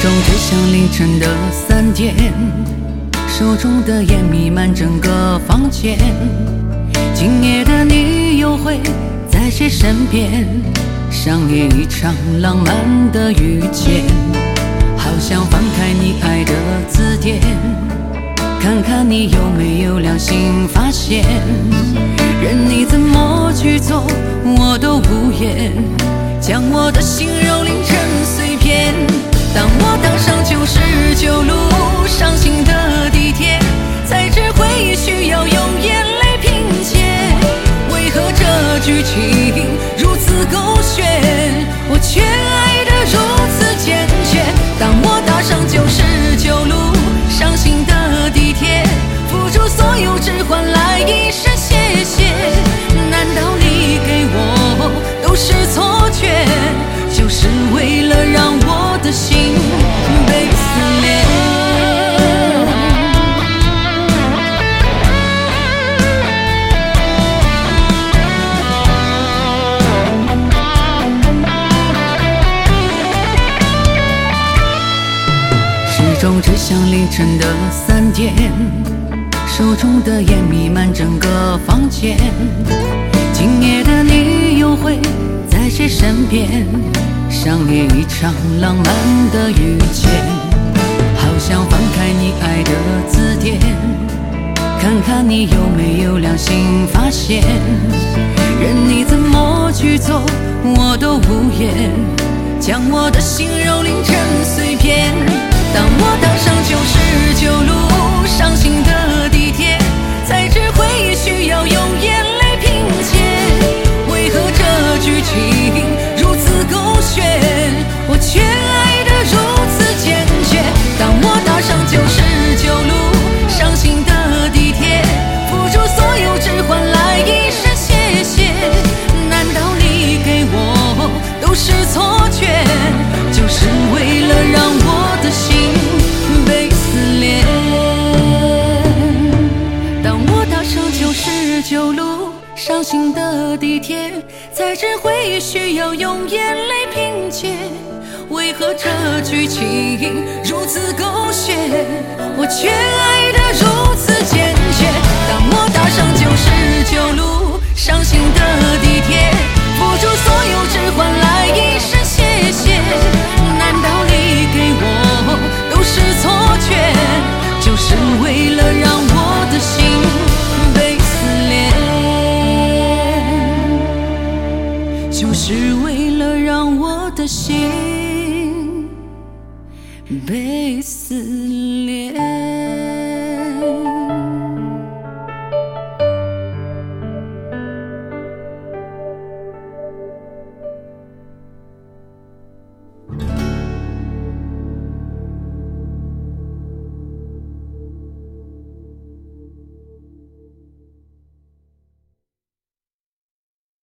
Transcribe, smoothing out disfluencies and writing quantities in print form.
中只像凌晨的3点，手中的烟弥漫整个房间。今夜的你又会在谁身边，上演一场浪漫的遇见。好想翻开你爱的字典，看看你有没有良心发现。任你怎么去做，我都无言，将我的心蹂躏成碎片。当我踏上99路伤心的地铁，才知回忆需要用眼泪拼接。为何这剧情如此狗血，我却爱得如此坚决。当我踏上99路伤心的地铁，付出所有只换来一声谢谢。难道你给我都是错觉，就是为了让我的心被撕裂？时钟指向凌晨的3点，手中的烟弥漫整个房间。今夜的你又会在谁身边，上演一场浪漫的遇见。好想翻开你爱的字典，看看你有没有良心发现。任你怎么去做，我都无言，将我的心蹂躏成碎片。当我踏上99路伤心的地铁，才知回忆需要用眼泪拼接。为何这剧情如此狗血，我却爱得如此坚决。当我踏上99路伤心的地铁，付出所有只换来一声谢谢。难道你给我都是错觉，就是为了让我的心被撕裂？当我踏上99路伤心的地铁，才知回忆需要用眼泪拼接。为何这剧情如此狗血，我却爱得如此坚决。当我踏上99路伤心的地铁，付出所有只换来一声谢谢。难道你给我都是错觉，就是为了让我的心被撕裂，就是为了让我的心被撕裂。